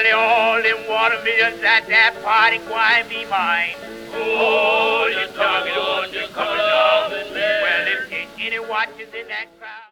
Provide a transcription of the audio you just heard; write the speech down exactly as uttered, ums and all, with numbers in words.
Well, all them watermelons at that party going be mine. Oh, you're talking on your color, well, if there's any watches in that crowd.